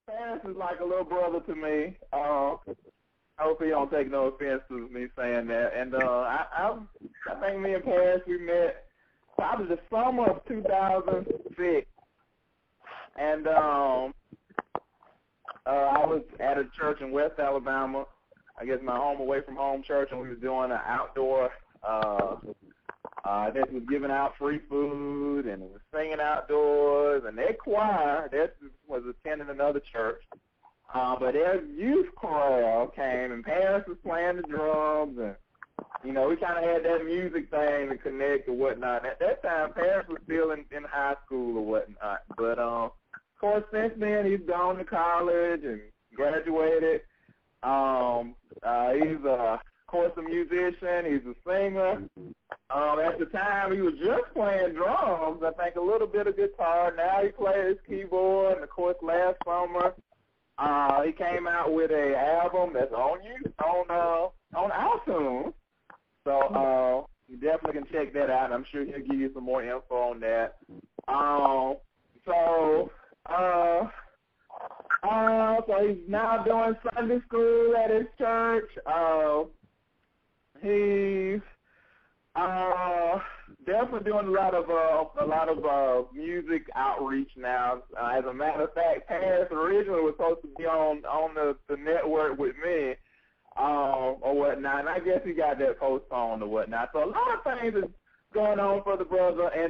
Paris is like a little brother to me. Hopefully you don't take no offense to me saying that. And I think me and Paris, we met probably the summer of 2006. And I was at a church in West Alabama, I guess my home away from home church, and we was doing an outdoor, that was giving out free food and was singing outdoors, and their choir, that was attending another church, but their youth choir came, and Paris was playing the drums, and, you know, we kind of had that music thing to connect or whatnot. At that time, Paris was still in high school or whatnot, but, of course, since then, he's gone to college and graduated. He's of course a musician. He's a singer. At the time, he was just playing drums. I think a little bit of guitar. Now he plays keyboard. And of course, last summer, he came out with an album that's on iTunes. So you definitely can check that out. I'm sure he'll give you some more info on that. So he's now doing Sunday school at his church. He's definitely doing a lot of music outreach now. As a matter of fact, Paris originally was supposed to be on the network with me or whatnot, and I guess he got that postponed or whatnot. So a lot of things is going on for the brother, and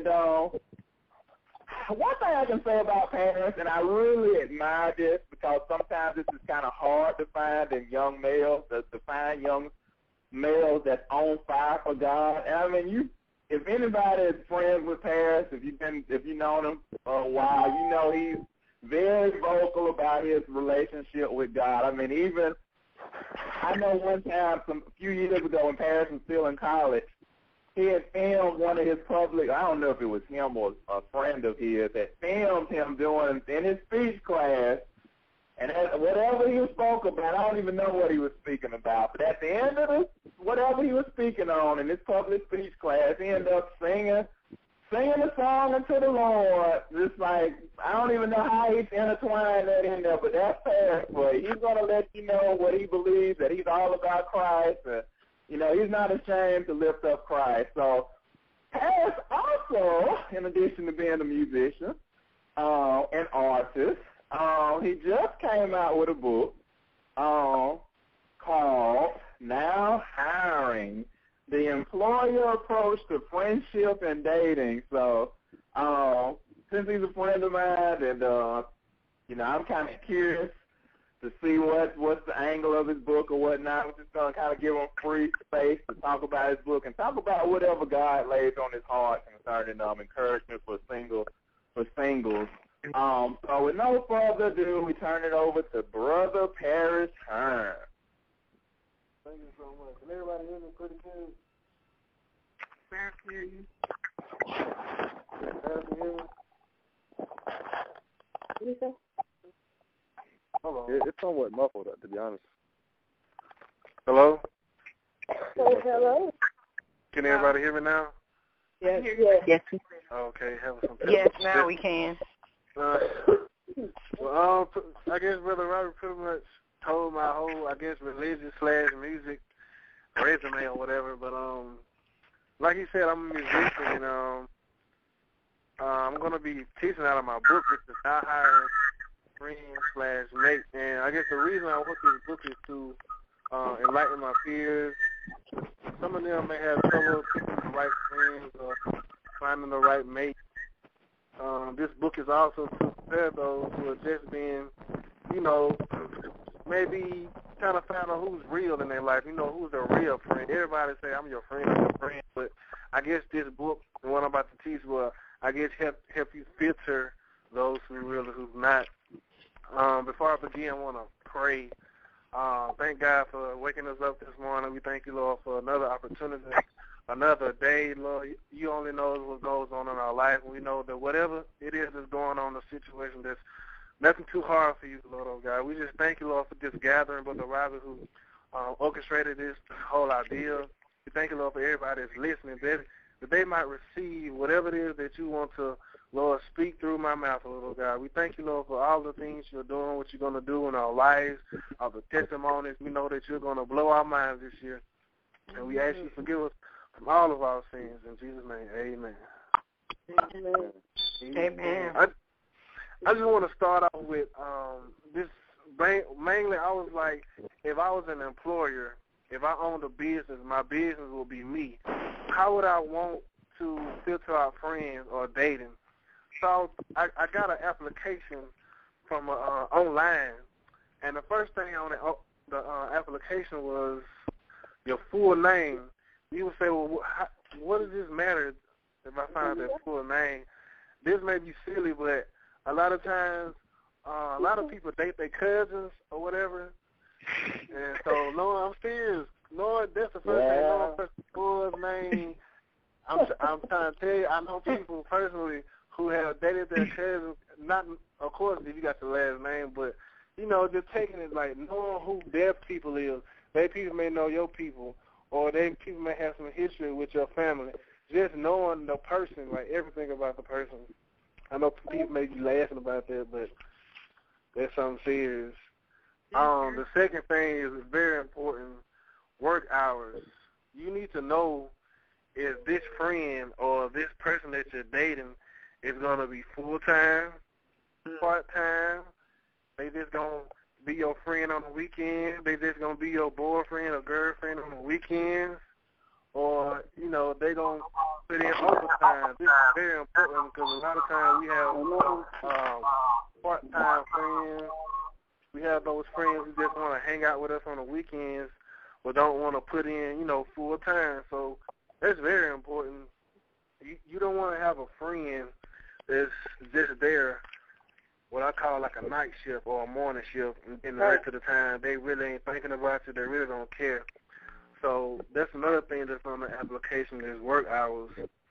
one thing I can say about Paris, and I really admire this because sometimes this is kind of hard to find in young males, to find young males that's on fire for God. And I mean, if anybody is friends with Paris, if you've known him for a while, you know he's very vocal about his relationship with God. I mean, I know one time, a few years ago when Paris was still in college, he had filmed one of his public, I don't know if it was him or a friend of his, that filmed him doing in his speech class, and whatever he spoke about, I don't even know what he was speaking about, but at the end of whatever he was speaking on in his public speech class, he ended up singing a song unto the Lord. Just like, I don't even know how he's intertwined that in there, but that's Paris for you. He's going to let you know what he believes, that he's all about Christ, and you know, he's not ashamed to lift up Christ. So Paris also, in addition to being a musician, an artist, he just came out with a book called Now Hiring, The Employer Approach to Friendship and Dating. So since he's a friend of mine, and, you know, I'm kind of curious to see what's the angle of his book or whatnot. We're just going to kind of give him free space to talk about his book and talk about whatever God lays on his heart concerning encouragement for singles. So with no further ado, we turn it over to Brother Paris Hearn. Thank you so much. Can everybody hear me pretty good? Paris, hear you. Paris, can hear me? What do you say? It's somewhat muffled, to be honest. Hello? Hello? Can everybody hear me now? Yes. Okay, have some Yes, now we can. Well, I guess Brother Robert pretty much told my whole, religious/music resume or whatever, but like he said, I'm a musician, and I'm going to be teaching out of my book, which is Now Hiring Friend/Mate, and I guess the reason I wrote this book is to enlighten my peers. Some of them may have trouble picking the right friends or finding the right mate. This book is also to prepare those who are just being, you know, maybe trying to find out who's real in their life, you know, who's their real friend. Everybody say, I'm your friend, but I guess this book, the one I'm about to teach, will, I guess, help you filter those who really, who's not. Before I begin, I want to pray. Thank God for waking us up this morning. We thank you, Lord, for another opportunity, another day. Lord, you only know what goes on in our life. We know that whatever it is that's going on, the situation, there's nothing too hard for you, Lord, oh God. We just thank you, Lord, for this gathering, Brother Robert, who orchestrated this whole idea. We thank you, Lord, for everybody that's listening, that they might receive whatever it is that you want to Lord, speak through my mouth, Lord God. We thank you, Lord, for all the things you're doing, what you're going to do in our lives, all the testimonies. We know that you're going to blow our minds this year. And we ask you to forgive us from all of our sins. In Jesus' name, amen. Amen. Amen. I just want to start off with this. Mainly, I was like, if I was an employer, if I owned a business, my business would be me. How would I want to filter out friends or dating? So I got an application from online, and the first thing on the application was your full name. You would say, well, what does this matter if I find their full name? This may be silly, but a lot of times, a lot of people date their cousins or whatever. And so, Lord, I'm serious. Lord, that's the first thing. Lord, first full name. I'm trying to tell you, I know people personally who have dated their cousins. Not, of course, if you got the last name, but just taking it like knowing who their people is. Their people may know your people, or their people may have some history with your family. Just knowing the person, like everything about the person. I know people may be laughing about that, but that's something serious. The second thing is very important, work hours. You need to know if this friend or this person that you're dating is going to be full-time, part-time. They just going to be your friend on the weekend. They just going to be your boyfriend or girlfriend on the weekends. Or, they going to put in overtime. This is very important because a lot of times we have part-time friends. We have those friends who just want to hang out with us on the weekends but don't want to put in, full-time. So that's very important. You don't want to have a friend that's just there, what I call like a night shift or a morning shift, and the rest of the time they really ain't thinking about you. They really don't care. So that's another thing that's on the application is work hours.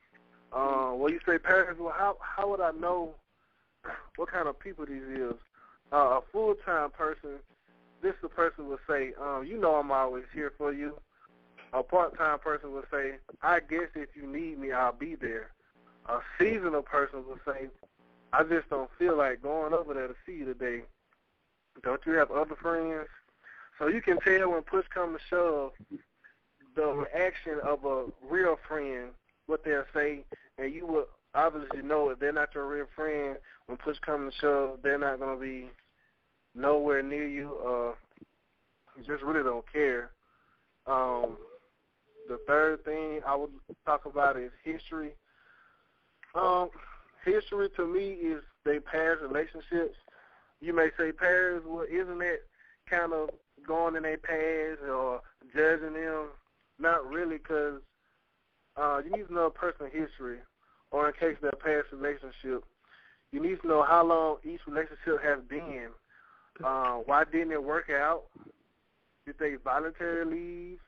Well, you say, Paris, well, how would I know what kind of people these is? A full-time person, this the person would say, I'm always here for you. A part-time person would say, I guess if you need me, I'll be there. A seasonal person would say, I just don't feel like going over there to see you today. Don't you have other friends? So you can tell when push comes to shove, the reaction of a real friend, what they'll say, and you will obviously know if they're not your real friend, when push comes to shove, they're not going to be nowhere near you. Just really don't care. The third thing I would talk about is history. History to me is their past relationships. You may say, Paris, well, isn't that kind of going in their past or judging them? Not really, because you need to know a person's history, or in case of their past relationship. You need to know how long each relationship has been. Why didn't it work out? Did they voluntarily leave?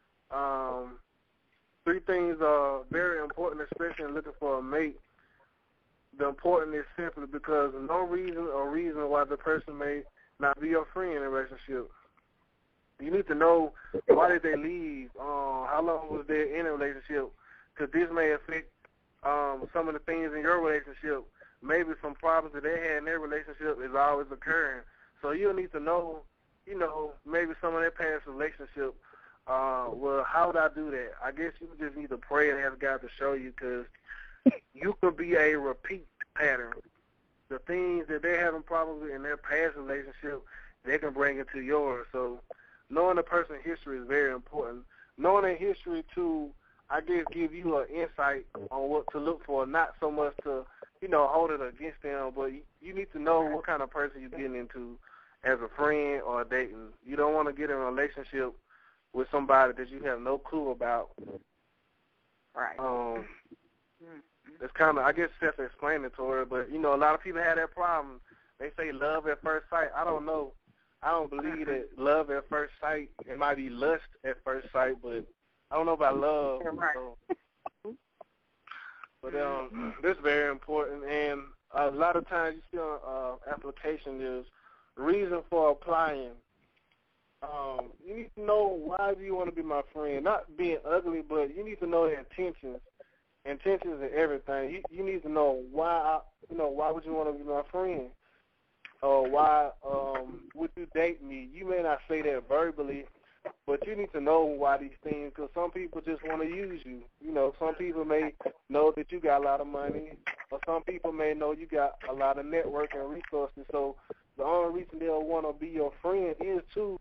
Three things are very important, especially in looking for a mate. The important is simply because no reason why the person may not be your friend in a relationship. You need to know why did they leave, how long was they in a relationship, because this may affect some of the things in your relationship. Maybe some problems that they had in their relationship is always occurring. So you'll need to know, maybe some of their past relationship. Well, how would I do that? I guess you just need to pray and ask God to show you, because you could be a repeat pattern. The things that they're having problems with in their past relationship, they can bring into yours. So knowing the person's history is very important. Knowing their history, too, I guess give you an insight on what to look for, not so much to, hold it against them, but you need to know what kind of person you're getting into as a friend or dating. You don't want to get in a relationship with somebody that you have no clue about. Right. It's kind of, I guess, self-explanatory, but, a lot of people have that problem. They say love at first sight. I don't know. I don't believe that love at first sight. It might be lust at first sight, but I don't know about love. Right. So. But this is very important, and a lot of times you see on application is reason for applying. You need to know why do you want to be my friend. Not being ugly, but you need to know their intentions. intentions and everything. You need to know why. Why would you want to be my friend? Or why would you date me? You may not say that verbally, but you need to know why these things, because some people just want to use you. Some people may know that you got a lot of money, or some people may know you got a lot of network and resources. So the only reason they'll want to be your friend is to,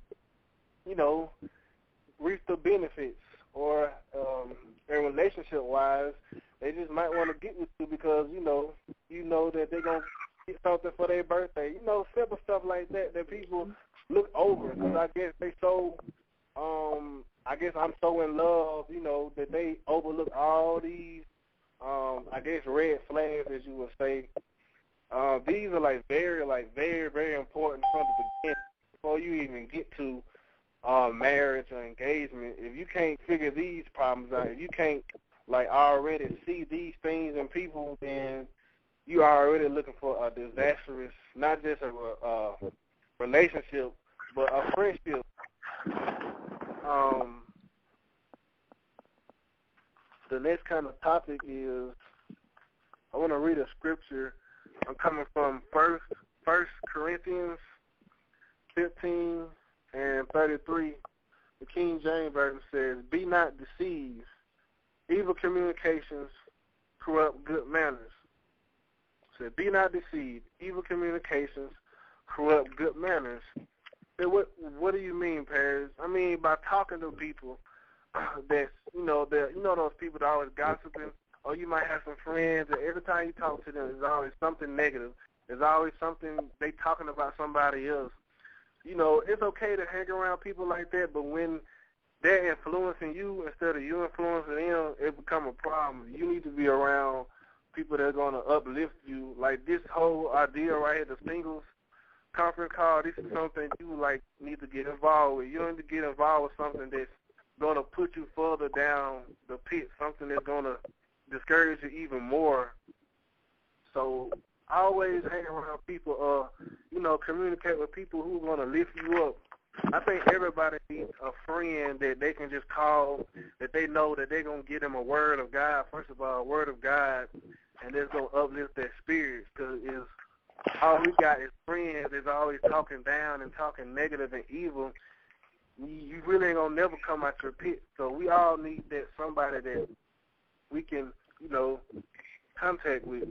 reap the benefits, or in relationship-wise, they just might want to get with you because, you know that they're going to get something for their birthday. Simple stuff like that people look over, because I guess they so, I guess I'm so in love, that they overlook all these, I guess, red flags, as you would say. These are very, very important from the beginning before you even get to marriage or engagement. If you can't figure these problems out, if you can't already see these things in people, then you are already looking for a disastrous, not just a relationship, but a friendship. The next kind of topic is, I want to read a scripture. I'm coming from First Corinthians 15 and 33. The King James Version says, "Be not deceived. Evil communications corrupt good manners." So, be not deceived. Evil communications corrupt good manners. So what do you mean, Paris? I mean, by talking to people that's, those people that are always gossiping, or you might have some friends that every time you talk to them, there's always something negative. There's always something they talking about somebody else. It's okay to hang around people like that, but when they're influencing you instead of you influencing them, it become a problem. You need to be around people that are going to uplift you. Like this whole idea right here, the singles conference call, this is something you need to get involved with. You don't need to get involved with something that's going to put you further down the pit, something that's going to discourage you even more. So always hang around people, communicate with people who are going to lift you up. I think everybody needs a friend that they can just call, that they know that they're going to give them a word of God, first of all, a word of God, and that's going to uplift their spirits, because all we got is friends that's always talking down and talking negative and evil. You really ain't going to never come out your pit. So we all need that somebody that we can, contact with.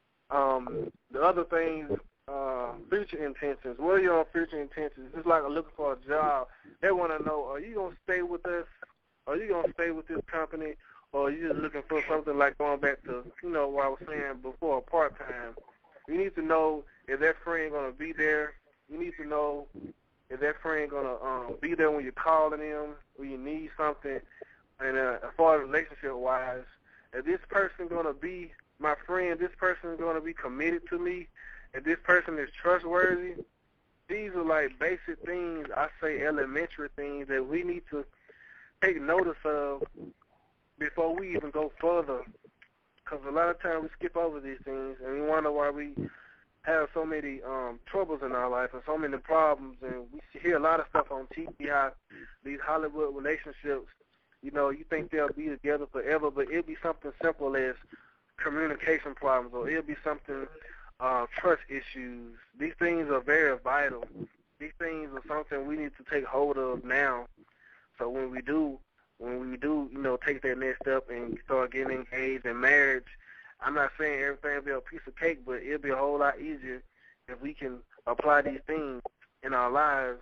The other things, future intentions. What are your future intentions? It's like looking for a job. They want to know, are you going to stay with us? Are you going to stay with this company? Or are you just looking for something like going back to, what I was saying before, part-time? You need to know if that friend going to be there. You need to know if that friend going to be there when you're calling them, when you need something. And as far as relationship-wise, if this person going to be my friend, this person is going to be committed to me, if this person is trustworthy, these are basic things, I say elementary things that we need to take notice of before we even go further. Because a lot of times we skip over these things and we wonder why we have so many troubles in our life and so many problems. And we hear a lot of stuff on TV, how these Hollywood relationships, you think they'll be together forever, but it'll be something simple as communication problems, or it'll be something, trust issues. These things are very vital. These things are something we need to take hold of now. So when we do, take that next step and start getting engaged in marriage, I'm not saying everything will be a piece of cake, but it'll be a whole lot easier if we can apply these things in our lives.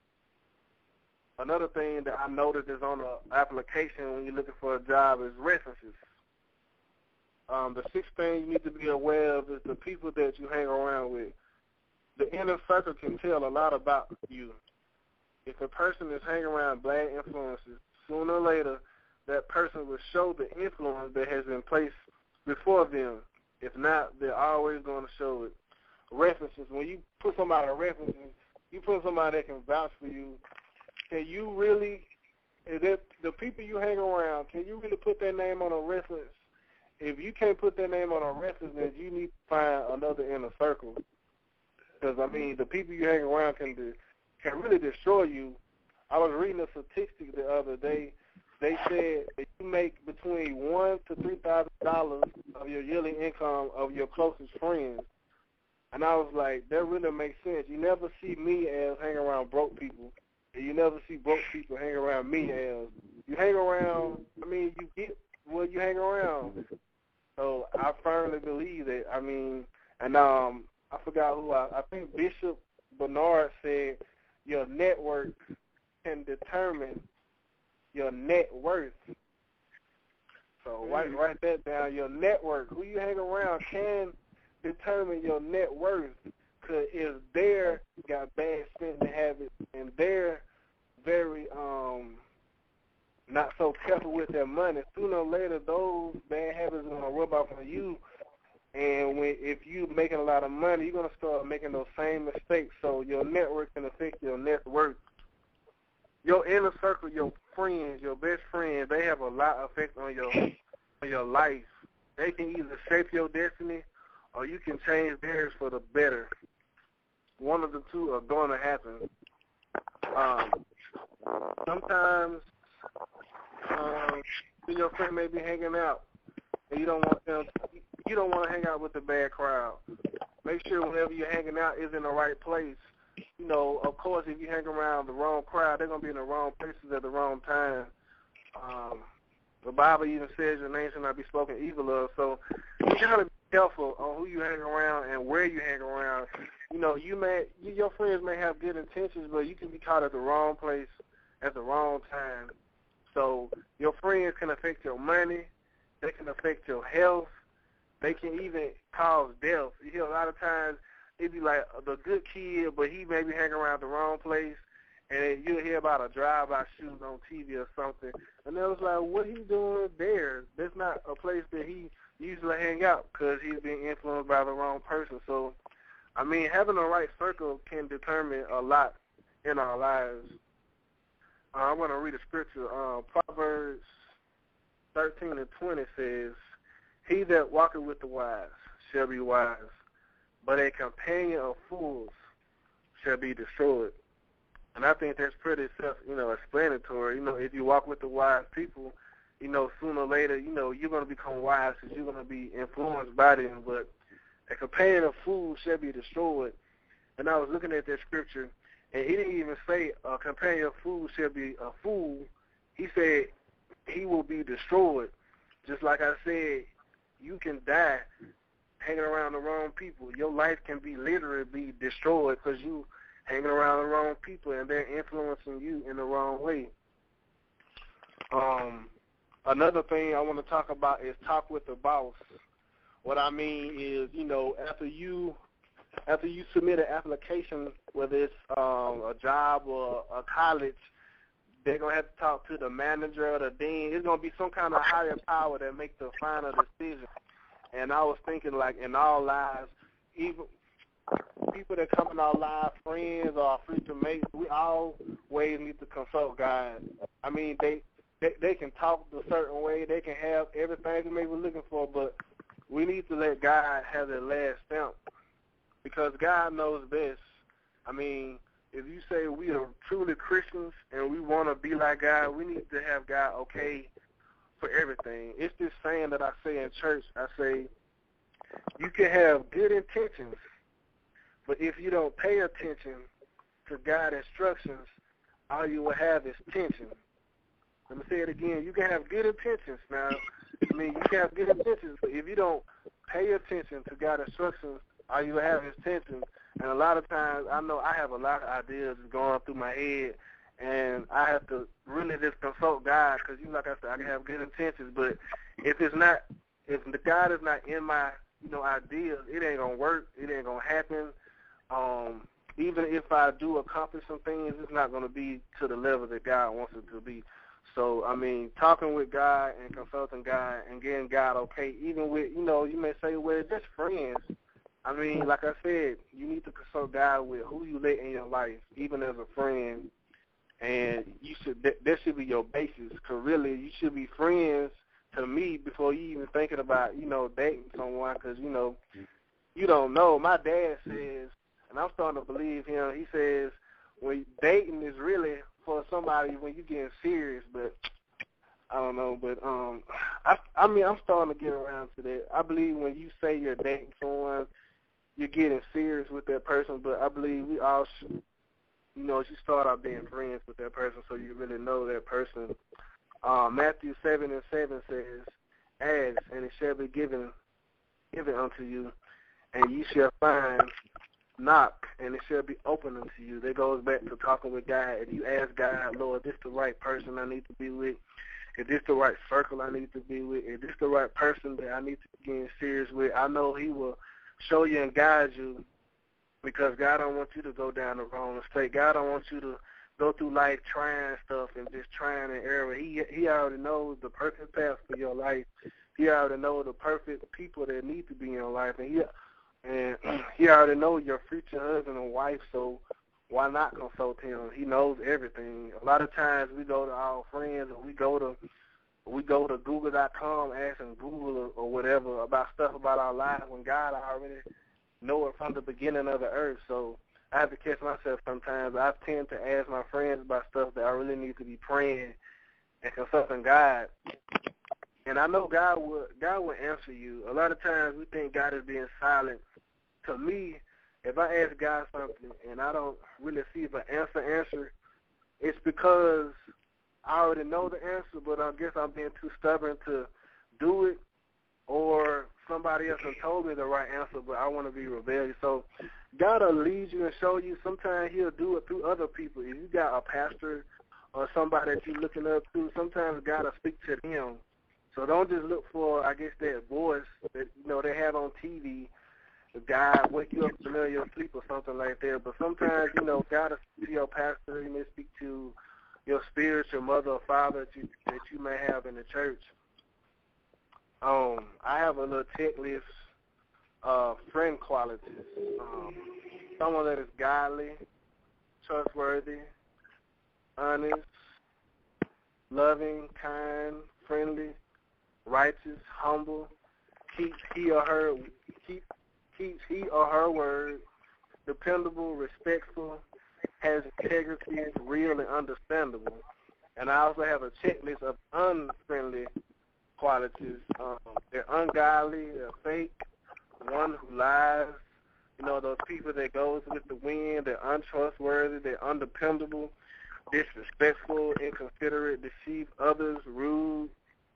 Another thing that I noticed is on the application when you're looking for a job is references. The sixth thing you need to be aware of is the people that you hang around with. The inner circle can tell a lot about you. If a person is hanging around bad influences, sooner or later, that person will show the influence that has been placed before them. If not, they're always going to show it. References, when you put somebody on references, you put somebody that can vouch for you. Can you really, the people you hang around, can you really put their name on a reference? If you can't put their name on a reference, then you need to find another inner circle. Because, the people you hang around can really destroy you. I was reading a statistic the other day they said that you make between $1,000 to $3,000 of your yearly income of your closest friends. And I was like, that really makes sense. You never see me as hanging around broke people, and you never see broke people hang around me as. You hang around, I mean, you get what you hang around. So I firmly believe that. I mean, and I forgot who, I think Bishop Bernard said your network can determine your net worth. So write that down. Your network, who you hang around, can determine your net worth. Because if they're got bad spending habits and they're very not so careful with their money, sooner or later those bad habits are gonna rub off on you. And if you're making a lot of money, you're gonna start making those same mistakes. So your network can affect your net worth. Your inner circle, your friends, your best friends, they have a lot of effect on your life. They can either shape your destiny or you can change theirs for the better. One of the two are going to happen. Sometimes your friend may be hanging out and you don't want to hang out with the bad crowd. Make sure whenever you're hanging out is in the right place. You know, of course, if you hang around the wrong crowd, they're going to be in the wrong places at the wrong time. The Bible even says your name should not be spoken evil of. So you got to be careful on who you hang around and where you hang around. You know, your friends may have good intentions, but you can be caught at the wrong place at the wrong time. So your friends can affect your money. They can affect your health. They can even cause death. You hear a lot of times it'd be like the good kid, but he maybe hang around the wrong place, and you'll hear about a drive-by shooting on TV or something. And they was like, what he doing there? That's not a place that he usually hang out because he's being influenced by the wrong person. So, I mean, having the right circle can determine a lot in our lives. I'm going to read a scripture. Proverbs 13:20 says, he that walketh with the wise shall be wise, but a companion of fools shall be destroyed. And I think that's pretty explanatory. You know, if you walk with the wise people, you know, sooner or later, you know, you're going to become wise because you're going to be influenced by them. But a companion of fools shall be destroyed. And I was looking at that scripture, and he didn't even say a companion of fools shall be a fool. He said he will be destroyed. Just like I said, you can die hanging around the wrong people. Your life can be literally be destroyed because you hanging around the wrong people and they're influencing you in the wrong way. Another thing I want to talk about is talk with the boss. What I mean is, you know, after you submit an application, whether it's a job or a college, they're going to have to talk to the manager or the dean. It's going to be some kind of higher power that makes the final decision. And I was thinking, like, in our lives, even people that come in our lives, friends or our future mates, we always need to consult God. I mean, they can talk a certain way. They can have everything we may be looking for, but we need to let God have the last stamp because God knows best. I mean, if you say we are truly Christians and we want to be like God, we need to have God okay for everything. It's this saying that I say in church. I say, you can have good intentions, but if you don't pay attention to God's instructions, all you will have is tension. Let me say it again. You can have good intentions. Now, I mean, you can have good intentions, but if you don't pay attention to God's instructions, all you will have is tension. And a lot of times, I know I have a lot of ideas going through my head, and I have to really just consult God because, like I said, I can have good intentions, but if the God is not in my, ideas, it ain't gonna work. It ain't gonna happen. Even if I do accomplish some things, it's not gonna be to the level that God wants it to be. So, I mean, talking with God and consulting God and getting God okay, even with, you may say, well, just friends. I mean, like I said, you need to consult God with who you let in your life, even as a friend. And that should be your basis, because really you should be friends to me before you even thinking about, dating someone, because, you don't know. My dad says, and I'm starting to believe him, he says, when dating is really for somebody when you getting serious, but I don't know, but I mean, I'm starting to get around to that. I believe when you say you're dating someone, you're getting serious with that person, but I believe we all should, you know, you start out being friends with that person so you really know that person. Matthew 7:7 says, "Ask, and it shall be given unto you, and ye shall find, knock, and it shall be open unto you." That goes back to talking with God. If you ask God, Lord, is this the right person I need to be with? Is this the right circle I need to be with? Is this the right person that I need to be getting serious with? I know he will show you and guide you, because God don't want you to go down the wrong mistake. God don't want you to go through life trying stuff and just trying and error. He already knows the perfect path for your life. He already knows the perfect people that need to be in your life, and he already knows your future husband and wife. So why not consult him? He knows everything. A lot of times we go to our friends, or we go to Google.com, asking Google or whatever about stuff about our lives, when God already know it from the beginning of the earth. So I have to catch myself sometimes. I tend to ask my friends about stuff that I really need to be praying and consulting God. And I know God will answer you. A lot of times we think God is being silent. To me, if I ask God something and I don't really see if an answer, it's because I already know the answer, but I guess I'm being too stubborn to do it, or somebody else has told me the right answer, but I want to be rebellious. So God will lead you and show you. Sometimes he'll do it through other people. If you got a pastor or somebody that you're looking up to, sometimes God will speak to them. So don't just look for, I guess, that voice that, you know, they have on TV. God wake you up in the middle of your sleep or something like that. But sometimes, you know, God will speak to your pastor. He may speak to your spiritual mother or father that you may have in the church. I have a little checklist of friend qualities. Someone that is godly, trustworthy, honest, loving, kind, friendly, righteous, humble, keeps he or her word, dependable, respectful, has integrity, real, and understandable. And I also have a checklist of unfriendly qualities. They're ungodly, they're fake, one who lies, you know, those people that goes with the wind, they're untrustworthy, they're undependable, disrespectful, inconsiderate, deceive others, rude,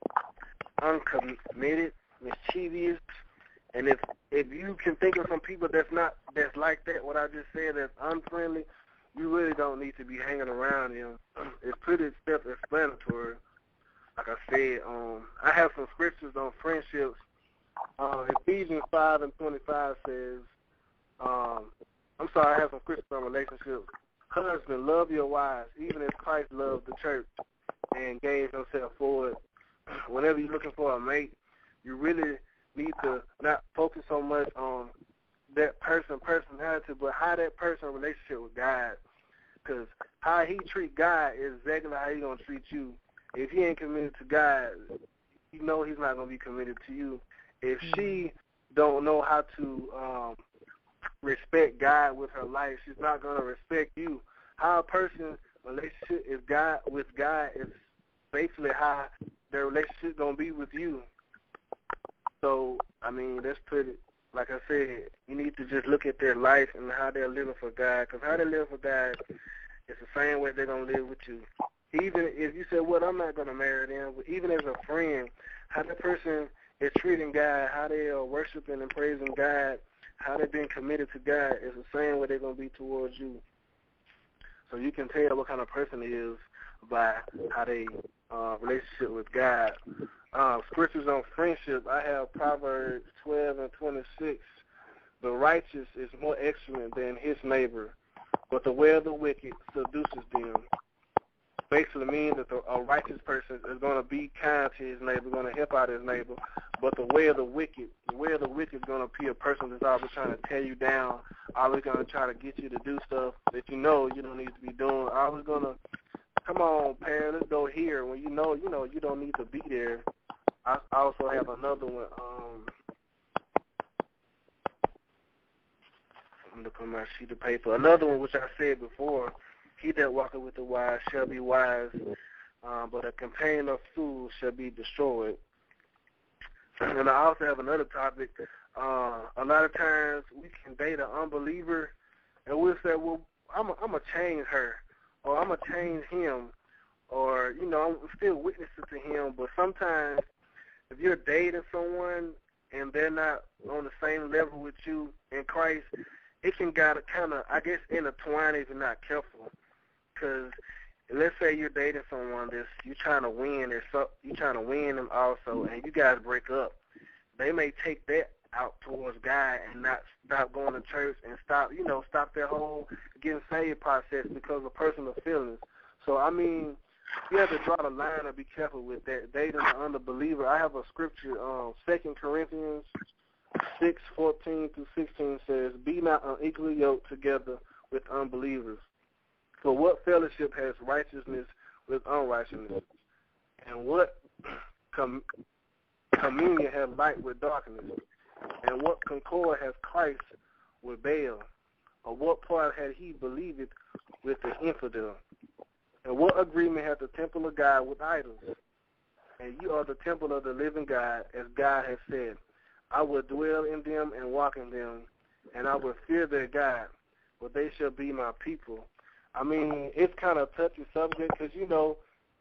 uncommitted, mischievous. And if you can think of some people that's like that, what I just said, that's unfriendly, you really don't need to be hanging around them. It's pretty self-explanatory. Like I said, I have some scriptures on friendships. Ephesians 5:25 says, I have some scriptures on relationships. Husbands, love your wives, even as Christ loved the church and gave himself for it. Whenever you're looking for a mate, you really need to not focus so much on that personality, but how that person relationship with God. Because how he treat God is exactly how he's going to treat you. If he ain't committed to God, you know he's not going to be committed to you. If she don't know how to respect God with her life, she's not going to respect you. How a person's relationship is with God is basically how their relationship going to be with you. So, I mean, that's pretty, like I said, you need to just look at their life and how they're living for God. Because how they live for God is the same way they're going to live with you. Even if you say, well, I'm not going to marry them, but even as a friend, how that person is treating God, how they are worshiping and praising God, how they're being committed to God is the same way they're going to be towards you. So you can tell what kind of person he is by how they relationship with God. Scriptures on friendship, I have Proverbs 12:26. The righteous is more excellent than his neighbor, but the way of the wicked seduces them. Basically means that a righteous person is going to be kind to his neighbor, going to help out his neighbor, but the way of the wicked is going to be a person that's always trying to tear you down, always going to try to get you to do stuff that you know you don't need to be doing, always going to, come on, parent, let's go here, when you know you don't need to be there. I also have another one. I'm going to put my sheet of paper. Another one which I said before, he that walketh with the wise shall be wise. but a companion of fools shall be destroyed. And I also have another topic. A lot of times we can date an unbeliever, and we'll say, well, I'm going to change her, or I'm going to change him, or, I'm still witnessing to him. But sometimes if you're dating someone and they're not on the same level with you in Christ, it can kind of, I guess, intertwine if you're not careful. Because let's say you're dating someone that you're trying to win, you're trying to win them also, and you guys break up. They may take that out towards God and not stop going to church and stop their whole getting saved process because of personal feelings. So, I mean, you have to draw the line and be careful with that. Dating an unbeliever. I have a scripture, 2 Corinthians 6:14-16 says, "Be not unequally yoked together with unbelievers. For what fellowship has righteousness with unrighteousness? And what communion has light with darkness? And what concord has Christ with Baal? Or what part had he believed with the infidel? And what agreement hath the temple of God with idols? And you are the temple of the living God, as God has said, I will dwell in them and walk in them, and I will fear their God, for they shall be my people." I mean, it's kind of a touchy subject because, you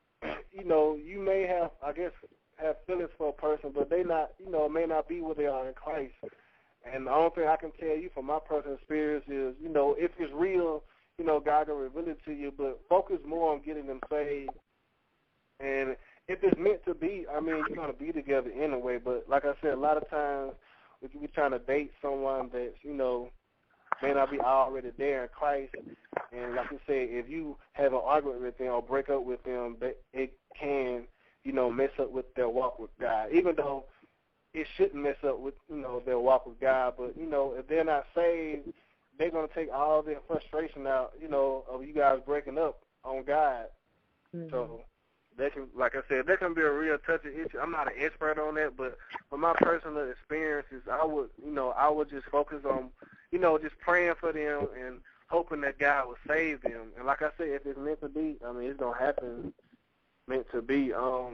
may have, I guess, have feelings for a person, but they not, may not be where they are in Christ. And the only thing I can tell you from my personal experience is, if it's real, God will reveal it to you, but focus more on getting them saved. And if it's meant to be, I mean, you're going to be together anyway. But like I said, a lot of times we can be trying to date someone that's, may not be already there in Christ. And like you said, if you have an argument with them or break up with them, it can, mess up with their walk with God. Even though it shouldn't mess up with, their walk with God. But, if they're not saved, they're going to take all their frustration out, of you guys breaking up on God. Mm-hmm. So they can, like I said, that can be a real touchy issue. I'm not an expert on that, but from my personal experiences, I would just focus on, just praying for them and hoping that God will save them. And like I said, if it's meant to be, I mean, it's going to happen meant to be.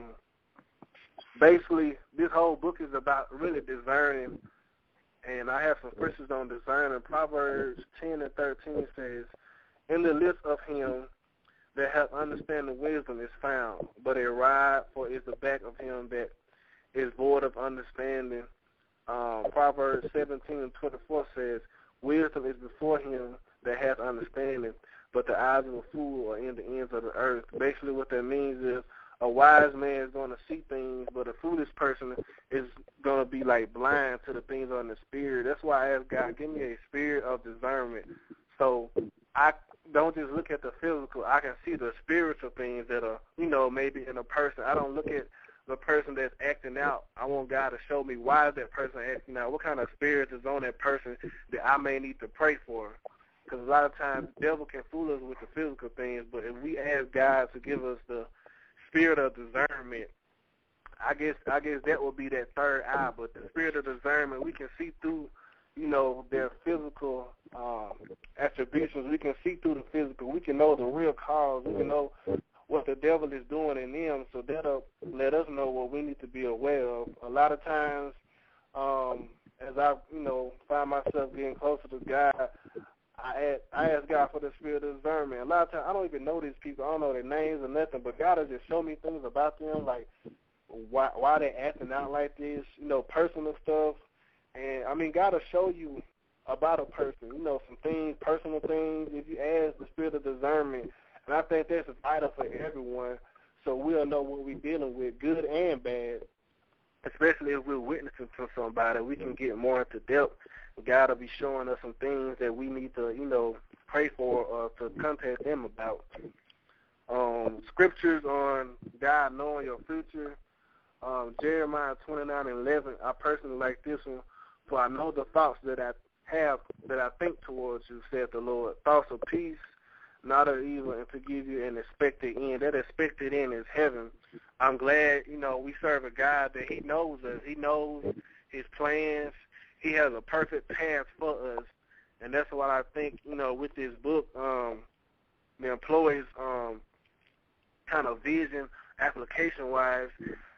Basically, this whole book is about really discerning. And I have some verses on discerning. Proverbs 10:13 says, "In the lips of him that hath understanding wisdom is found, but a rod for is the back of him that is void of understanding." Proverbs 17:24 says, "Wisdom is before him that hath understanding, but the eyes of a fool are in the ends of the earth." Basically what that means is a wise man is going to see things, but a foolish person is going to be like blind to the things on the spirit. That's why I ask God, give me a spirit of discernment. So I don't just look at the physical. I can see the spiritual things that are, maybe in a person. I don't look at the person that's acting out. I want God to show me why is that person acting out, what kind of spirit is on that person that I may need to pray for. Because a lot of times the devil can fool us with the physical things, but if we ask God to give us the spirit of discernment, I guess that would be that third eye. But the spirit of discernment, we can see through, their physical attributions. We can see through the physical. We can know the real cause. We can know what the devil is doing in them, so that'll let us know what we need to be aware of. A lot of times, as I, find myself getting closer to God, I ask God for the spirit of discernment. A lot of times, I don't even know these people. I don't know their names or nothing, but God will just show me things about them, like why they're acting out like this, personal stuff. And, I mean, God will show you about a person, some things, personal things, if you ask the spirit of discernment. And I think that's vital for everyone, so we'll know what we're dealing with, good and bad, especially if we're witnessing to somebody. We can get more into depth. God will be showing us some things that we need to, pray for or to contact them about. Scriptures on God knowing your future. Jeremiah 29:11. I personally like this one. "For I know the thoughts that I have, that I think towards you, saith the Lord, thoughts of peace, not of evil, and to give you an expected end." That expected end is heaven. I'm glad, we serve a God that he knows us. He knows his plans. He has a perfect path for us. And that's what I think, with this book, the employees kind of vision, application-wise,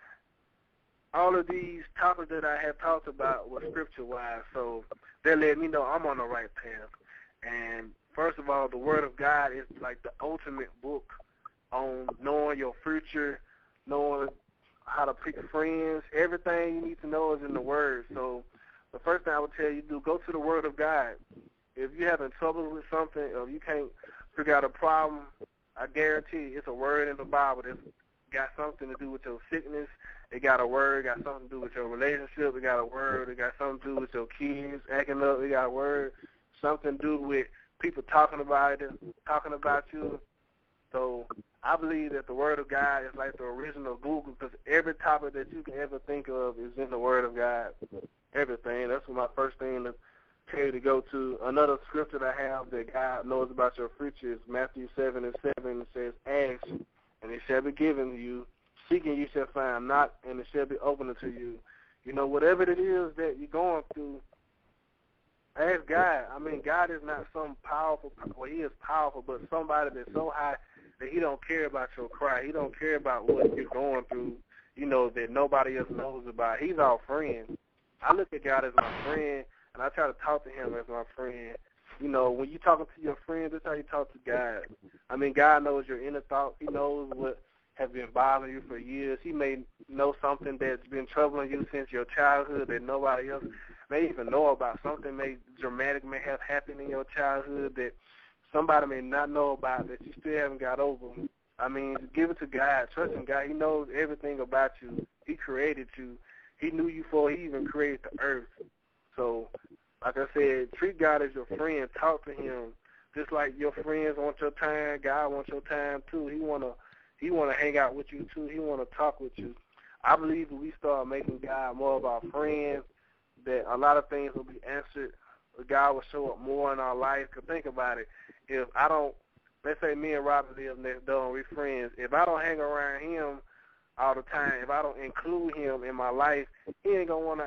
all of these topics that I have talked about were scripture-wise, so that let me know I'm on the right path. And first of all, the Word of God is like the ultimate book on knowing your future, knowing how to pick friends. Everything you need to know is in the Word. So the first thing I would tell you to do, go to the Word of God. If you're having trouble with something or you can't figure out a problem, I guarantee it's a word in the Bible that's got something to do with your sickness. It got a word, got something to do with your relationship. It got a word, it got something to do with your kids acting up. It got a word, something to do with people talking about it, talking about you. So I believe that the Word of God is like the original Google, because every topic that you can ever think of is in the Word of God. Everything. That's my first thing to tell you to go to. Another scripture that I have that God knows about your future is Matthew 7:7. It says, ask, and it shall be given to you. Seek, and you shall find. Knock, and it shall be opened to you. You know, whatever it is that you're going through, ask God. I mean, God is not some powerful, well, he is powerful, but somebody that's so high that he don't care about your cry. He don't care about what you're going through, you know, that nobody else knows about. He's our friend. I look at God as my friend, and I try to talk to him as my friend. You know, when you're talking to your friend, that's how you talk to God. I mean, God knows your inner thoughts. He knows what has been bothering you for years. He may know something that's been troubling you since your childhood that nobody else may even know about. Something dramatic may have happened in your childhood that somebody may not know about that you still haven't got over. I mean, give it to God. Trust in God. He knows everything about you. He created you. He knew you before he even created the earth. So, like I said, treat God as your friend. Talk to him. Just like your friends want your time, God wants your time too. He wanna hang out with you too. He wanna talk with you. I believe if we start making God more of our friend, that a lot of things will be answered. God will show up more in our life. Because think about it. If I don't, let's say me and Robert live next door and we're friends. If I don't hang around him all the time, if I don't include him in my life, he ain't gonna wanna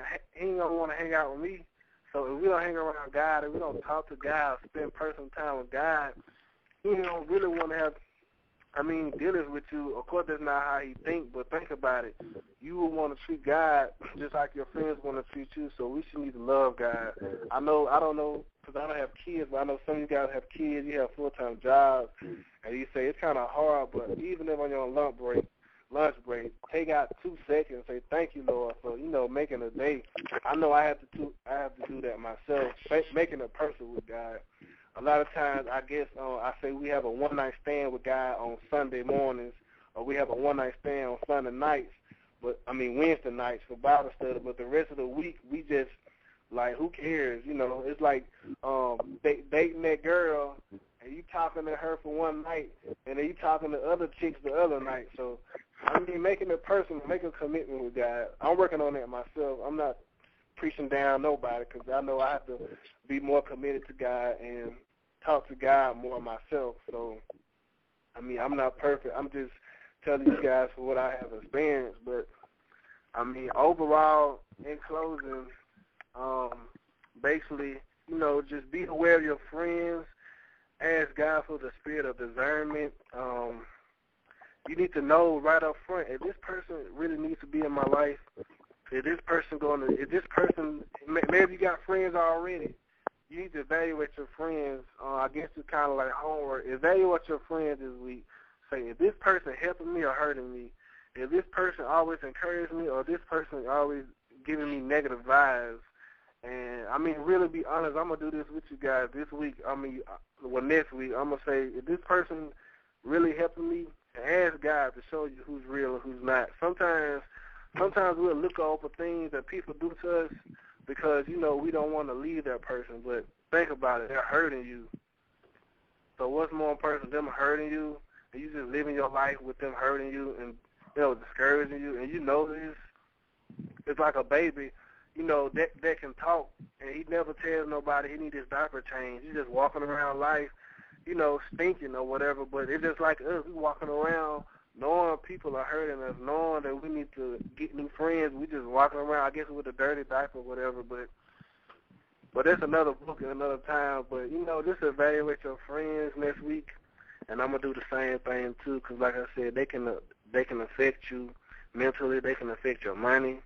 hang out with me. So if we don't hang around God, if we don't talk to God, spend personal time with God, he don't really want to have, dealings with you. Of course, that's not how he think, but think about it. You would want to treat God just like your friends want to treat you, so we should need to love God. I don't know, because I don't have kids, but I know some of you guys have kids, you have full-time jobs, and you say it's kind of hard, but even if on your lunch break, take out 2 seconds and say, thank you, Lord, for, making a day. I know I have to do that myself, making a person with God. A lot of times, I guess, I say we have a one-night stand with God on Sunday mornings, or we have a one-night stand on Sunday nights, Wednesday nights for Bible study, but the rest of the week, we just, like, who cares? It's like dating that girl, and you talking to her for one night, and then you talking to other chicks the other night. So, making it personal, making a commitment with God. I'm working on that myself. I'm not preaching down nobody, because I know I have to be more committed to God and talk to God more myself. So, I'm not perfect. I'm just telling you guys for what I have experienced. But, overall, in closing, basically, just be aware of your friends. Ask God for the spirit of discernment. You need to know right up front, if this person really needs to be in my life, maybe you got friends already, you need to evaluate your friends. I guess it's kind of like homework. Evaluate your friends this week. Say, is this person helping me or hurting me? If this person always encourages me, or this person always giving me negative vibes? And, really be honest, I'm going to do this with you guys this week. Next week, I'm going to say, if this person really helping me, ask God to show you who's real and who's not. Sometimes we'll look over things that people do to us because, we don't want to leave that person. But think about it. They're hurting you. So what's more important, them hurting you, and you just living your life with them hurting you and, discouraging you, and this? It's like a baby, that can talk, and he never tells nobody he needs his diaper changed. He's just walking around life, stinking or whatever, but it's just like us. We walking around knowing people are hurting us, knowing that we need to get new friends. We just walking around, I guess, with a dirty diaper or whatever, but that's another book and another time. But, just evaluate your friends next week and I'm gonna do the same thing too. Cause like I said, they can affect you mentally. They can affect your money.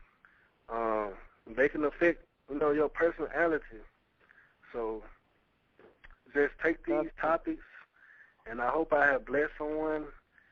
They can affect your personality. So just take these topics, and I hope I have blessed someone.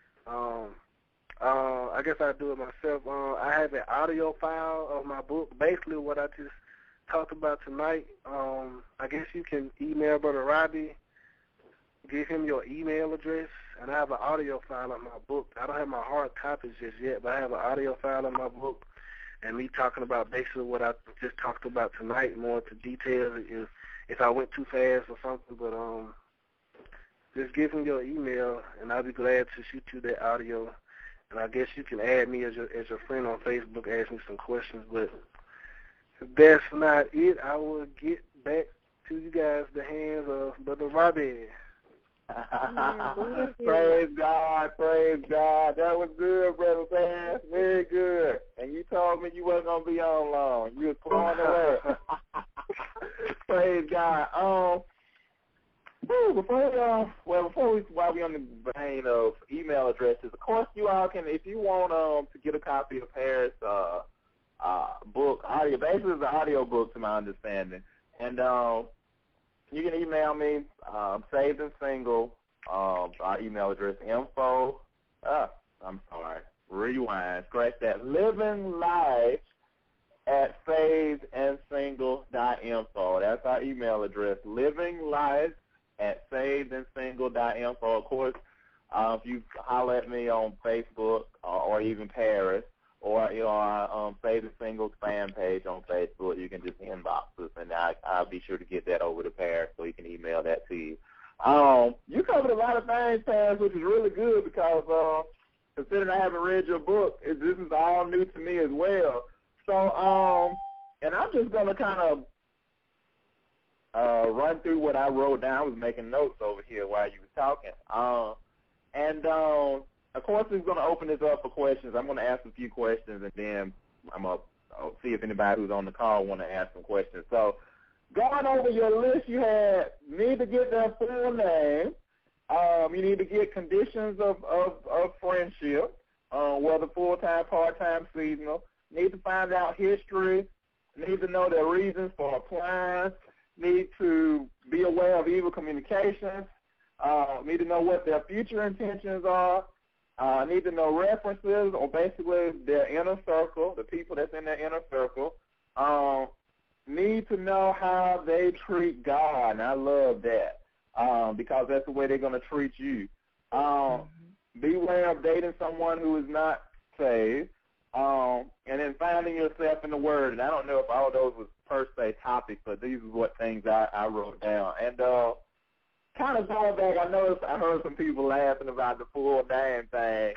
I guess I do it myself. I have an audio file of my book, basically what I just talked about tonight. I guess you can email Brother Robbie, give him your email address, and I have an audio file of my book. I don't have my hard copies just yet, but I have an audio file of my book, and me talking about basically what I just talked about tonight, more into details if I went too fast or something. But just give him your email, and I'll be glad to shoot you that audio. And I guess you can add me as your friend on Facebook, ask me some questions. But if that's not it, I will get back to you guys, the hands of Brother Robbie. Praise God, praise God. That was good, Brother Sam. Very good. And you told me you wasn't going to be on long. You was flowing away. Praise God. While we're on the vein of email addresses, of course you all can, if you want to get a copy of Harris' book, audio, basically it's an audio book to my understanding, and you can email me, Saved and Single, our email address, scratch that, living life at savedandsingle.info. That's our email address, living life at savedandsingle.info. Of course, if you holler at me on Facebook or even Paris, or our Save the Singles fan page on Facebook, you can just inbox us, and I'll be sure to get that over to Paris so he can email that to you. You covered a lot of things, Paris, which is really good because considering I haven't read your book, this is all new to me as well. So, and I'm just going to kind of run through what I wrote down. I was making notes over here while you were talking. Of course, we're going to open this up for questions. I'm going to ask a few questions, and then I'm going to see if anybody who's on the call want to ask some questions. So going over your list, you need to get their full name. You need to get conditions of friendship, whether full-time, part-time, seasonal. Need to find out history. Need to know their reasons for applying. Need to be aware of evil communications. Need to know what their future intentions are. Need to know references, or basically their inner circle, the people that's in their inner circle. Need to know how they treat God, and I love that because that's the way they're going to treat you. Beware of dating someone who is not saved, and then finding yourself in the Word. And I don't know if all of those was per se topics, but these are what things I wrote down. And kind of going back, I heard some people laughing about the full name thing.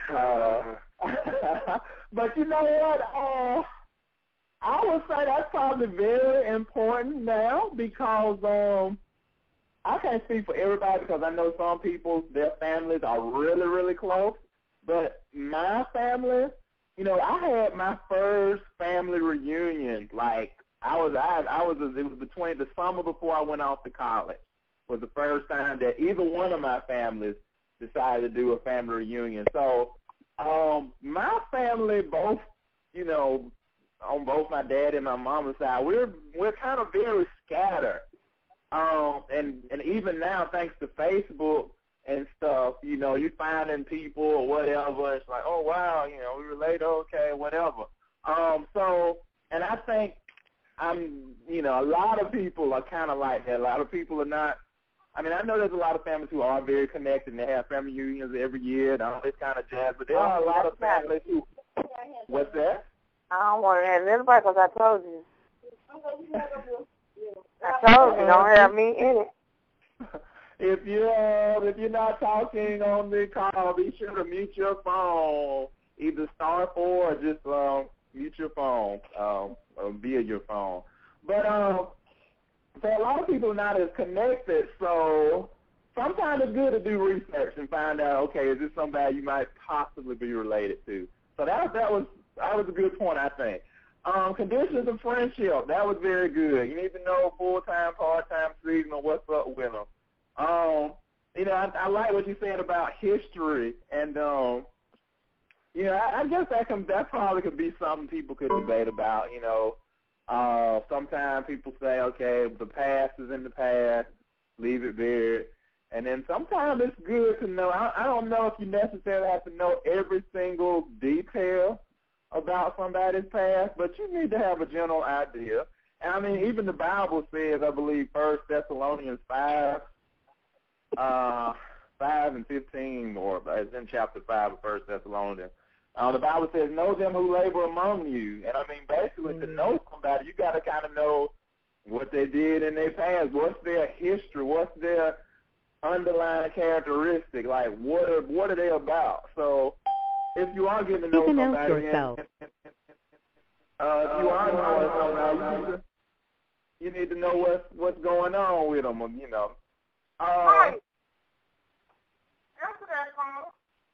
But you know what? I would say that's probably very important now because I can't speak for everybody because I know some people, their families are really, really close. But my family, I had my first family reunion. Like it was between the summer before I went off to college. Was the first time that either one of my families decided to do a family reunion. So my family, both, on both my dad and my mama's side, we're kind of very scattered. And even now, thanks to Facebook and stuff, you're finding people or whatever. It's like, oh, wow, we relate, okay, whatever. And I think a lot of people are kind of like that. A lot of people are not. I mean, I know there's a lot of families who are very connected and they have family reunions every year and all this kind of jazz, but there are a lot of families who, what's that? I don't want to have anybody because I told you. I told you, don't have me in it. If you're not talking on the call, be sure to mute your phone, either *4 or just mute your phone via your phone. But so a lot of people are not as connected, so sometimes it's good to do research and find out, okay, is this somebody you might possibly be related to? So that was a good point, I think. Conditions of friendship, that was very good. You need to know full-time, part-time, seasonal, what's up with them. you know, I like what you said about history, and you know, I guess that probably could be something people could debate about. You know, sometimes people say, okay, the past is in the past, leave it buried. And then sometimes it's good to know. I don't know if you necessarily have to know every single detail about somebody's past, but you need to have a general idea. And I mean, even the Bible says, I believe, 1 Thessalonians 5 and 15, or it's in chapter 5 of 1 Thessalonians. The Bible says, know them who labor among you. And I mean, basically, to know somebody, you got to kind of know what they did in their past. What's their history? What's their underlying characteristic? Like, what are they about? So, if you are getting to know somebody, if you are knowing somebody, you need to know what's going on with them. You know. Right. Answer that phone.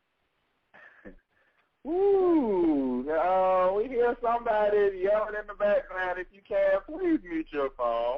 Ooh, we hear somebody yelling in the background. If you can, please mute your phone.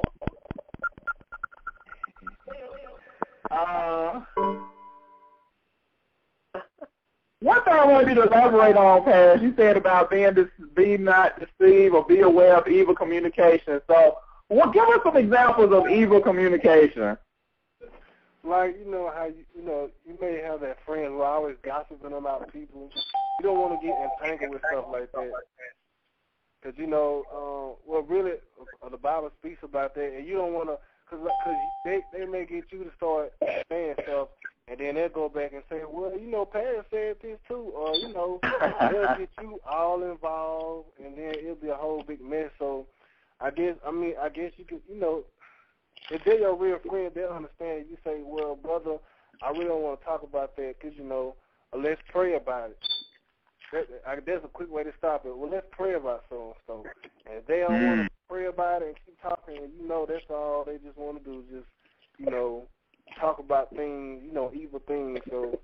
One thing I want you to elaborate on, Paris, you said about be not deceived or be aware of evil communication. So, give us some examples of evil communication. Like, you know how you may have that friend who always gossiping about people. You don't want to get entangled with stuff like that, because you know, really, the Bible speaks about that, and you don't want to, because they may get you to start saying stuff, and then they'll go back and say, well, you know, Paris said this too, or you know, they'll get you all involved, and then it'll be a whole big mess. So, I guess you could, you know, if they're your real friend, they'll understand. You say, well, brother, I really don't want to talk about that because, you know, let's pray about it. That's a quick way to stop it. Well, let's pray about so-and-so. And if they don't want to pray about it and keep talking, you know, that's all they just want to do is just, you know, talk about things, you know, evil things. So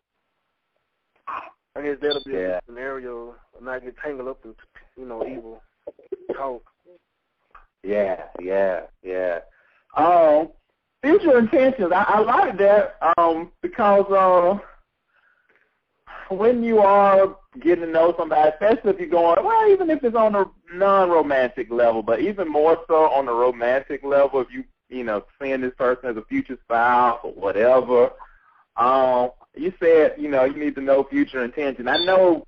I guess that'll be a scenario, not get tangled up in, you know, evil talk. Yeah. Future intentions. I like that because when you are getting to know somebody, especially if you're going, well, even if it's on a non-romantic level, but even more so on the romantic level, if you know, seeing this person as a future spouse or whatever, you said, you know, you need to know future intention. I know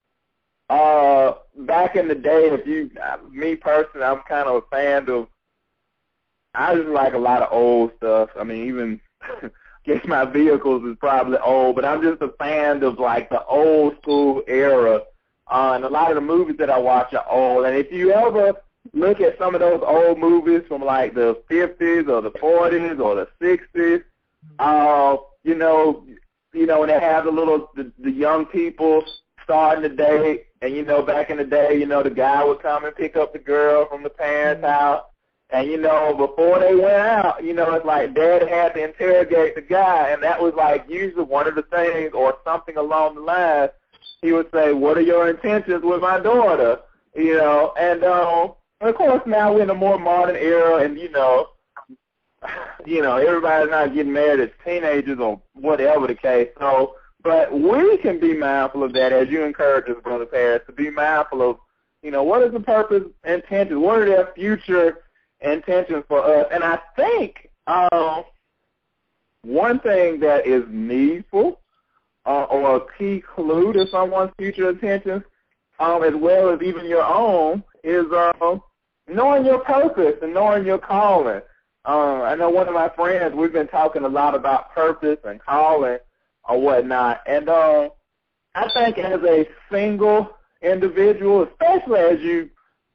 back in the day, me personally, I'm kind of a fan of, I just like a lot of old stuff. I mean, even guess my vehicles is probably old, but I'm just a fan of like the old school era. And a lot of the movies that I watch are old. And if you ever look at some of those old movies from like the 50s or the 40s or the 60s, you know, when they have the young people starting to date, and you know, back in the day, you know, the guy would come and pick up the girl from the parents' house. And, you know, before they went out, you know, it's like Dad had to interrogate the guy, and that was, like, usually one of the things or something along the lines. He would say, what are your intentions with my daughter? You know, and of course, now we're in a more modern era, and, you know, everybody's not getting married as teenagers or whatever the case. So, but we can be mindful of that, as you encourage us, Brother Paris, to be mindful of, you know, what is the purpose, intentions, what are their future intentions for us. And I think one thing that is needful or a key clue to someone's future intentions, as well as even your own, is knowing your purpose and knowing your calling. I know one of my friends, we've been talking a lot about purpose and calling or whatnot. And I think as a single individual, especially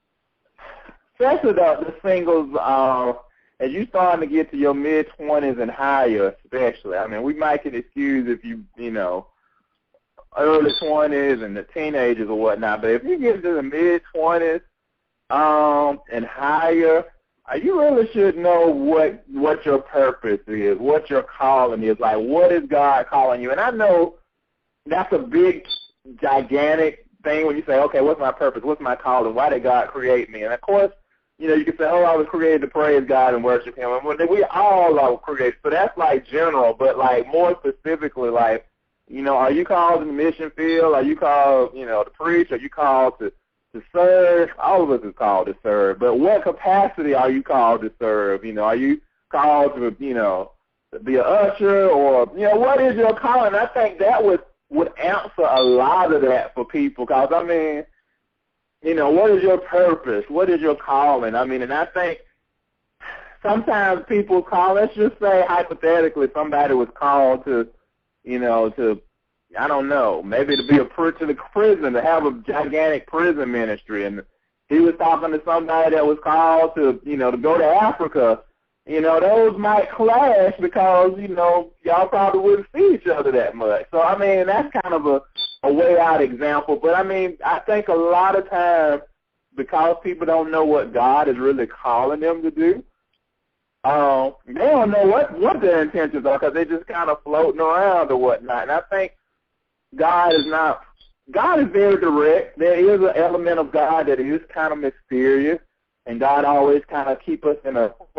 the singles, as you starting to get to your mid-20s and higher, especially. I mean, we might get excused if you know, early 20s and the teenagers or whatnot, but if you get to the mid-20s and higher, you really should know what your purpose is, what your calling is. Like, what is God calling you? And I know that's a big, gigantic thing when you say, okay, what's my purpose? What's my calling? Why did God create me? And, of course, you can say, oh, I was created to praise God and worship Him. And we all are created. So that's like general, but like more specifically, like, are you called in the mission field? Are you called, to preach? Are you called to serve? All of us is called to serve. But what capacity are you called to serve? Are you called to, to be an usher, or, what is your calling? I think that would answer a lot of that for people, because, I mean, what is your purpose? What is your calling? I mean, and I think sometimes people call, let's just say hypothetically somebody was called to, to, I don't know, maybe to be to the prison, to have a gigantic prison ministry. And he was talking to somebody that was called to, to go to Africa. Those might clash because, y'all probably wouldn't see each other that much. So, I mean, that's kind of a way out example. But, I mean, I think a lot of times because people don't know what God is really calling them to do, they don't know what their intentions are because they're just kind of floating around or whatnot. And I think God is very direct. There is an element of God that is kind of mysterious, and God always kind of keep us in a –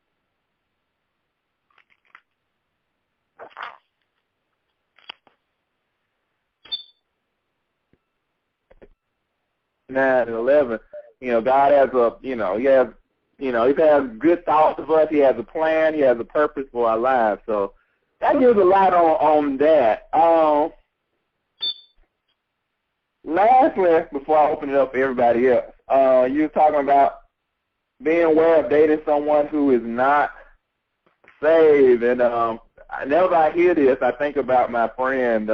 9 and 11, God has He has good thoughts of us. He has a plan. He has a purpose for our lives. So that gives a lot on that. Lastly, before I open it up for everybody else, you were talking about being aware of dating someone who is not saved. And whenever I hear this, I think about my friend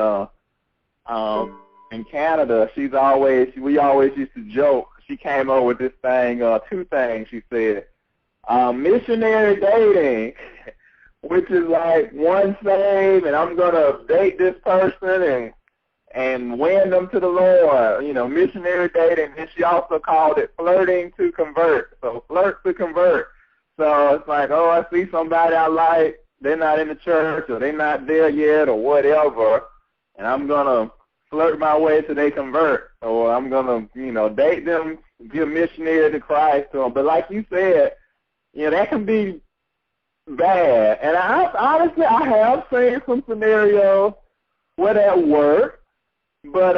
in Canada. We always used to joke. She came up with this thing, 2 things she said. Missionary dating, which is like one saved, and I'm going to date this person and win them to the Lord, missionary dating. And she also called it flirting to convert. So flirt to convert. So it's like, oh, I see somebody I like. They're not in the church, or they're not there yet, or whatever, and I'm going to flirt my way till they convert, or I'm going to, date them, be a missionary to Christ to them. But like you said, that can be bad. And honestly, I have seen some scenarios where that worked, but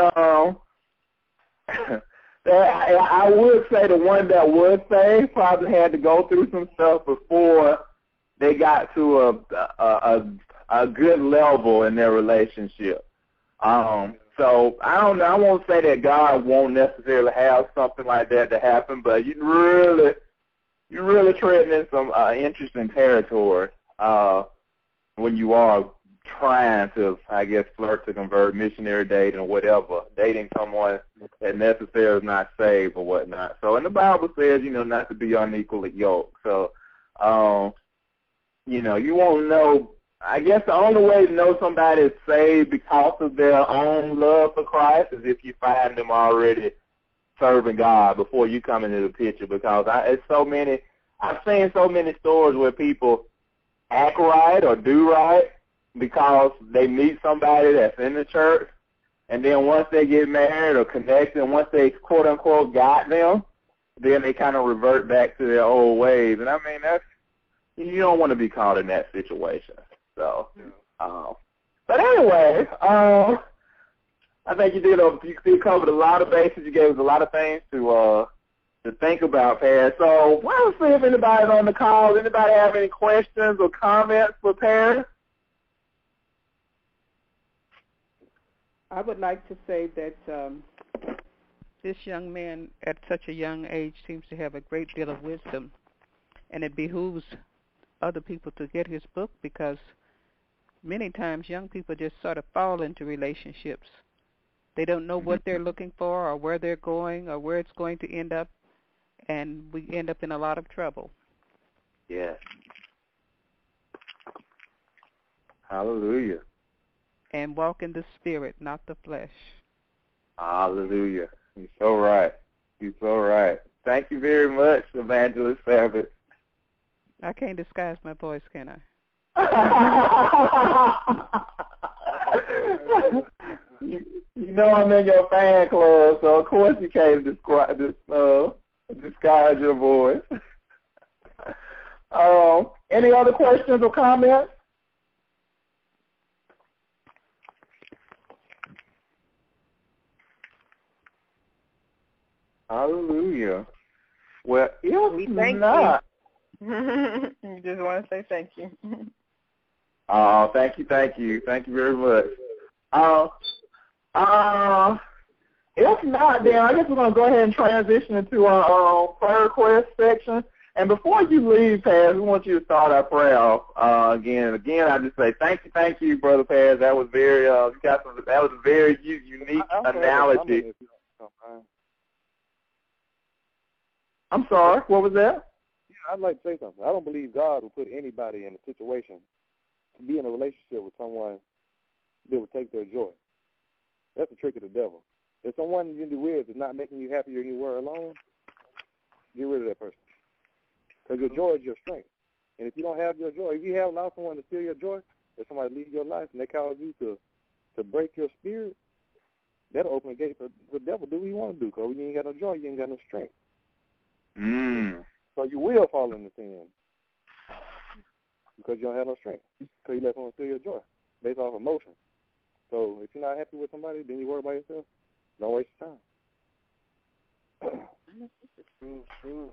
I would say the one that was saved probably had to go through some stuff before they got to a good level in their relationship. So I don't know. I won't say that God won't necessarily have something like that to happen, but you're really treading in some interesting territory when you are trying to, I guess, flirt to convert, missionary dating or whatever, dating someone that necessarily is not saved or whatnot. So, and the Bible says, not to be unequally yoked. So, you won't know. I guess the only way to know somebody is saved because of their own love for Christ is if you find them already serving God before you come into the picture. Because I've seen so many stories where people act right or do right because they meet somebody that's in the church, and then once they get married or connected, and once they quote unquote got them, then they kind of revert back to their old ways. And I mean, you don't want to be caught in that situation. So, but anyway, I think you covered a lot of bases. You gave us a lot of things to think about, Perry. So, we'll see if anybody's on the call. Anybody have any questions or comments for Perry? I would like to say that this young man at such a young age seems to have a great deal of wisdom, and it behooves other people to get his book, because many times young people just sort of fall into relationships. They don't know what they're looking for or where they're going or where it's going to end up, and we end up in a lot of trouble. Yes. Hallelujah. And walk in the Spirit, not the flesh. Hallelujah. You're so right. You're so right. Thank you very much, Evangelist Savage. I can't disguise my voice, can I? I'm in your fan club, so of course you can't disguise disguise your voice. Any other questions or comments? Hallelujah. Well, if not, you just want to say thank you. Thank you very much. If not, then I guess we're going to go ahead and transition into our prayer request section. And before you leave, Paz, we want you to start our prayer off. Again, I just say thank you, Brother Paz. That was very, that was a very unique analogy. I'm sorry, what was that? Yeah, I'd like to say something. I don't believe God will put anybody in a situation to be in a relationship with someone that will take their joy. That's the trick of the devil. If someone you're with is not making you happier than you were alone, get rid of that person. Because your joy is your strength. And if you don't have your joy, if you have allowed someone to steal your joy, if somebody leaves your life and they cause you to break your spirit, that'll open the gate for the devil do what you want to do. Because when you ain't got no joy, you ain't got no strength. So you will fall into sin because you don't have no strength. Because you let someone steal your joy based off emotion. So if you're not happy with somebody, then you worry about yourself. Don't waste your time. True.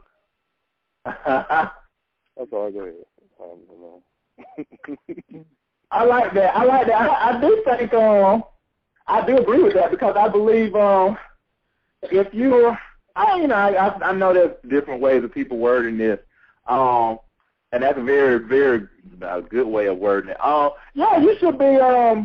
That's all. Go ahead. I like that. I do think I do agree with that because I believe if you're I know there's different ways of people wording this, and that's a very, very good way of wording it. Yeah, you should be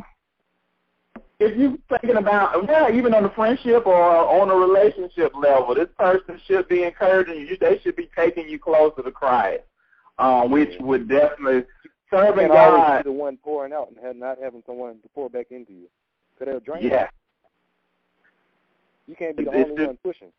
if you're thinking about, even on the friendship or on a relationship level, this person should be encouraging you. They should be taking you closer to Christ, which would definitely serving God. You can't always be the one pouring out and not having someone to pour back into you. Because they'll drain you. You can't be the only one pushing.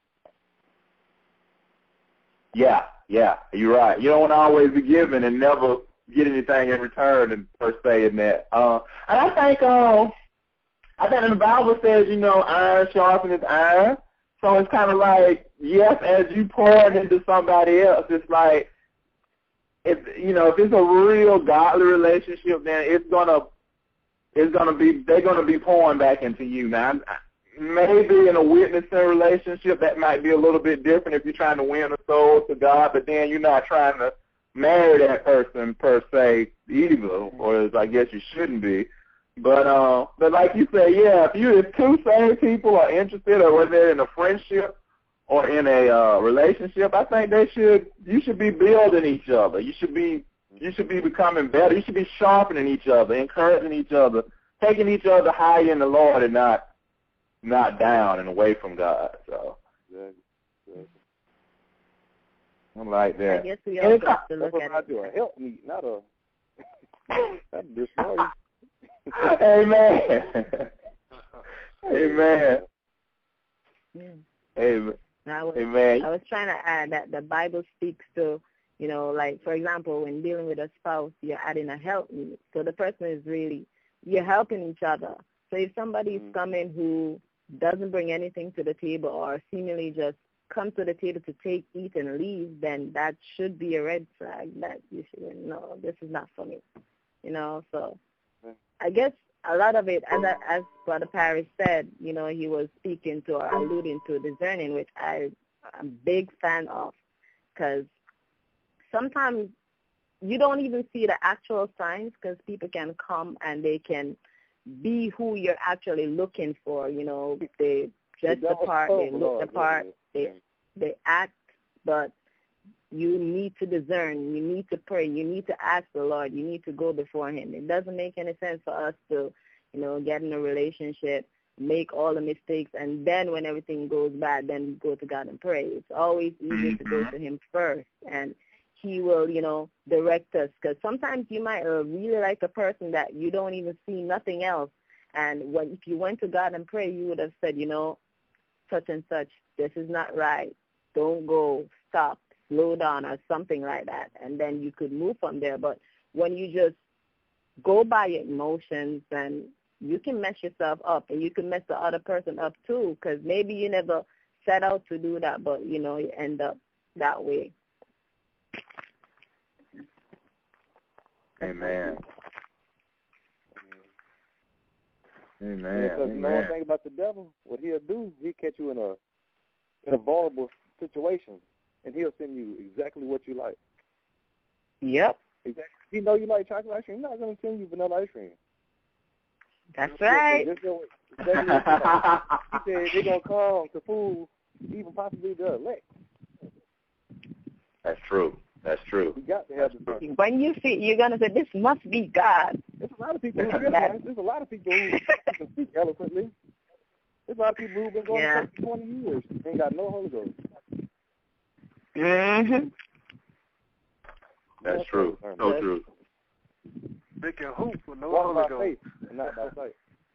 Yeah, you're right. You don't want to always be giving and never get anything in return, and per se in that. And I think in the Bible says, iron sharpens iron. So it's kind of like, yes, as you pour it into somebody else, it's like, if it's a real godly relationship, then they're gonna be pouring back into you. Now, maybe in a witnessing relationship, that might be a little bit different if you're trying to win a soul to God, but then you're not trying to marry that person per se either, or as I guess you shouldn't be. But like you say, if two same people are interested, or whether they're in a friendship or in a relationship, I think you should be building each other. You should be becoming better. You should be sharpening each other, encouraging each other, taking each other higher in the Lord and not down and away from God. So I like that. I guess we also have to look at it. Do a help me, not a destroy. Amen. Amen. Yeah. Amen. I was trying to add that the Bible speaks to, like, for example, when dealing with a spouse, you're adding a help me. So the person is really, you're helping each other. So if somebody is coming who doesn't bring anything to the table or seemingly just come to the table to take, eat, and leave, then that should be a red flag that you should, no, this is not for me. So I guess a lot of it, as Brother Parrish said, he was speaking to or alluding to discerning, which I'm a big fan of, because sometimes you don't even see the actual signs, because people can come and they can be who you're actually looking for. They dress the part, they look the part, they act, but you need to discern, you need to pray, you need to ask the Lord, you need to go before him. It doesn't make any sense for us to, get in a relationship, make all the mistakes, and then when everything goes bad, then we go to God and pray. It's always easier to go to him first, and he will, direct us, because sometimes you might really like a person that you don't even see nothing else, and if you went to God and pray, you would have said, such and such, this is not right, don't go, stop, slow down, or something like that, and then you could move from there. But when you just go by your emotions, then you can mess yourself up, and you can mess the other person up too, because maybe you never set out to do that, but, you end up that way. Amen. Amen. Yeah, because you know one thing about the devil, what he'll do, he'll catch you in a vulnerable situation, and he'll send you exactly what you like. Yep. Exactly. He know you like chocolate ice cream. He's not going to send you vanilla ice cream. That's right. He said they're going to come to fool even possibly the elect. That's true. That's true. You got to have the. When you see, you're gonna say, "This must be God." There's a lot of people who realize. There's a lot of people who can speak eloquently. There's a lot of people who've been going to church for 20 years and ain't got no Holy Ghost. Mhm. That's true. So true. They can hoop with no Walk Holy by Ghost. faith and not by sight.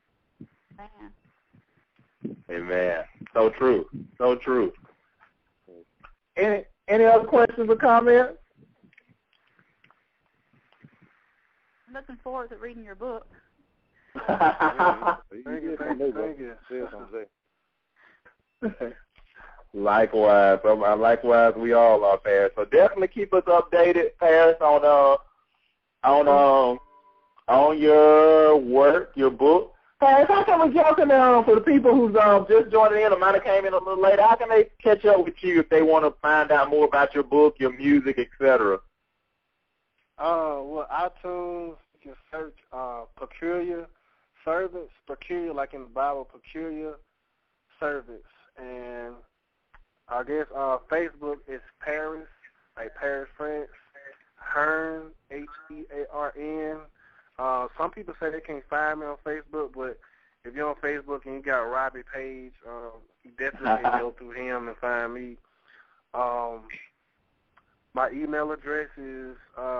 Amen. So true. So true. Any other questions or comments? I'm looking forward to reading your book. Thank you. Likewise. Likewise, we all are, Paris. So definitely keep us updated, Paris, on your work, your book. Paris, how can we jump in for the people who's just joining in or might have came in a little later? How can they catch up with you if they want to find out more about your book, your music, etc.? Well, iTunes, you can search Peculiar Service, peculiar like in the Bible, Peculiar Service. And I guess Facebook is Paris, like Paris, France, Hearn, Hearn. Some people say they can't find me on Facebook, but if you're on Facebook and you got Robbie Page, you definitely can go through him and find me. My email address is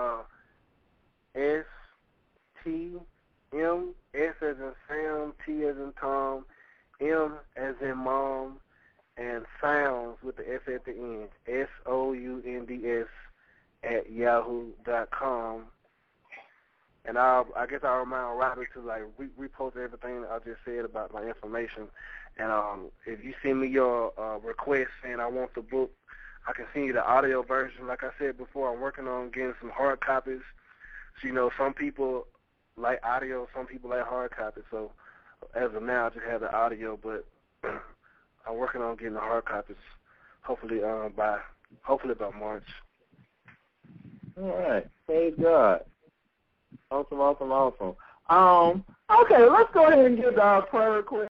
STM, S as in Sam, T as in Tom, M as in Mom, and Sounds with the S at the end, SOUNDS @yahoo.com. And I guess I'll remind Robert to like repost everything I just said about my information. And if you send me your request saying I want the book, I can send you the audio version. Like I said before, I'm working on getting some hard copies. So, you know, some people like audio, some people like hard copies. So as of now, I just have the audio, but I'm working on getting the hard copies. Hopefully by March. All right. Praise God. Awesome. Okay, let's go ahead and get our prayer request.